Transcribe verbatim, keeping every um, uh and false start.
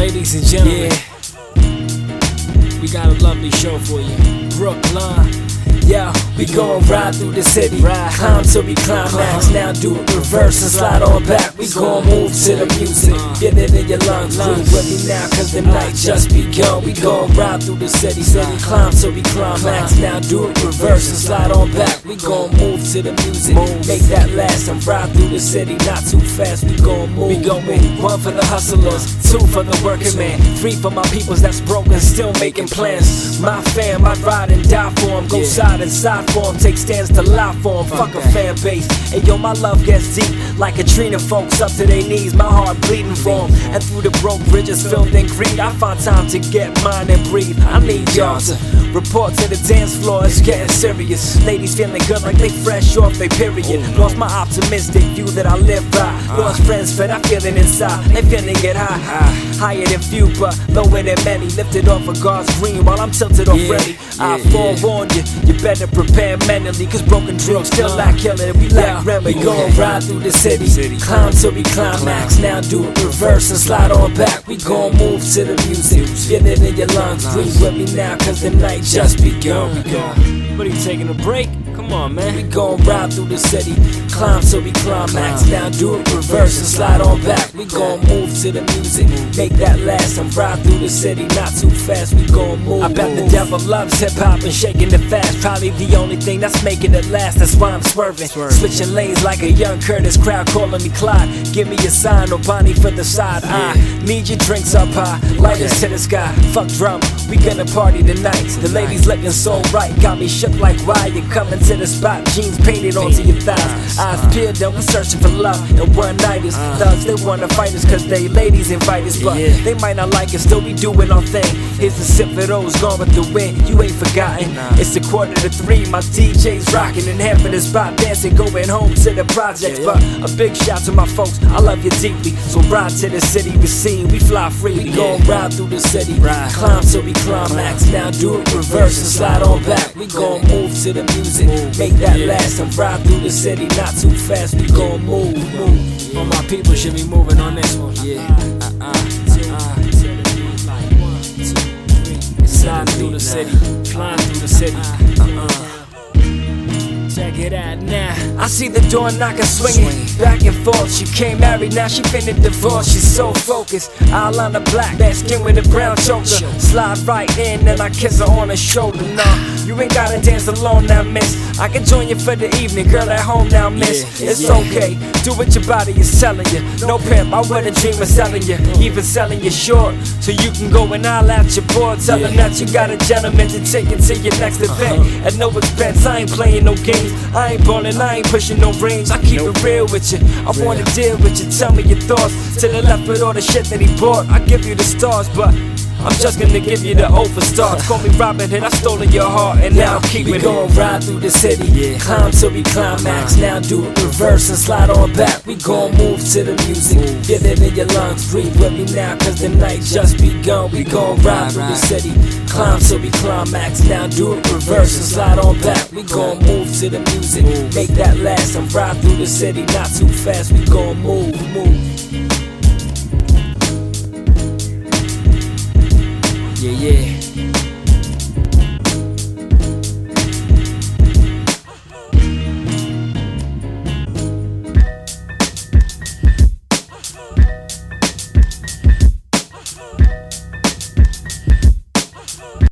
Ladies and gentlemen, yeah, we got a lovely show for you. Brooklyn, yo, we gon' ride through the city, ride, climb till we climax. Now do it reverse and slide on back. We gon' move to the music, get it in your lungs. Breathe with me now, cause the night just begun. We gon' ride through the city, city, climb till we climax. Now do it reverse and slide on back. We gon' move to the music, make that last and ride through the city. Not too fast, we gon' move. We gon' move. One for the hustlers, two for the working man, three for my peoples that's broken, still making plans. My fam, I'd ride and die for them, go side and side for them, take stands to lie for them. Fuck a fan base. And yo, my love gets deep like Katrina, folks up to their knees, my heart bleeding for them. And through the broke bridges filled in greed, I find time to get mine and breathe. I need y'all to report to the dance floor, it's getting serious. Ladies feeling good like they fresh off their period. Lost my optimistic view that I live by. Lost friends, but I feel it inside. They feeling it high, higher than few, but lower than many. Lifted off of God's green while I'm tilted already. I forewarn you, you better prepare mentally, cause broken dreams still lack killing. We lack remedy. We gon' ride through the city, climb till we climax. Now do it reverse and slide on back. We gon' move to the music, get it in your lungs. Breathe with me now, cause the night just begun. What are you taking a break? Come on, man. We gon' ride through the city, climb till we climax. Now do it reverse and slide on back. We gon' move to the music, make that last and ride through the city. Not too fast, we gon' move. I bet the devil loves hip hop and shaking it fast. Probably the only thing that's making it last. That's why I'm swerving, switching lanes like a young Curtis. Crowd calling me Clyde. Give me a sign, or Bonnie for the side. I need your drinks up high, lighters to the sky. Fuck drama, we gonna party tonight. The ladies looking so right, got me shook like why you coming to the spot. Jeans painted onto your thighs, eyes peeled and we searching for love. And one nighters, thugs they wanna fight us cause they ladies invite us, but they might not like us, still we doing our thing. Here's a sip of those, gone with the wind, you ain't forgotten. It's a quarter to three, my D J's rocking, and half of the spot dancing, going home to the projects. But a big shout to my folks, I love you deeply. So ride to the city, we seen, we fly free. We gon' ride through the city, climb till we climax. Now do it reverse and slide on back. We gon' move to the music, make that last and ride through the city. Not too fast, we gon' move, move. All my people should be moving on this one. Yeah, uh, uh, uh. Sliding through the city, flying through the city. Uh-uh. Check it out now. I see the door knocker swinging back and forth. She came married, now she finna divorce. She's so focused, eyeliner black, that skin with a brown choker. Slide right in and I kiss her on the shoulder. Nah, you ain't gotta dance alone now, miss. I can join you for the evening, girl at home now, miss. It's okay, do what your body is telling you. No pimp, I wouldn't dream of selling you, even selling you short, so you can go and I'll out your board. Tell them that you got a gentleman to take you to your next event. At no expense, I ain't playing no games. I ain't ballin', I ain't pushing no range. I keep it real with you, I wanna deal with you. Tell me your thoughts, to the left with all the shit that he bought. I give you the stars, but I'm just gonna give you the over stars. Call me Robin Hood, I stolen your heart, and now I'm keeping it. We gon' ride through the city, climb till we climax. Now do it reverse and slide on back. We gon' move to the music, get it in your lungs. Breathe with me now, cause the night just begun. We gon' ride through the city, climb till we climax. Now do it reverse and slide on back. We gon' move to the music, make that last and ride through the city. Not too fast, we gon' move, move. Yeah, yeah.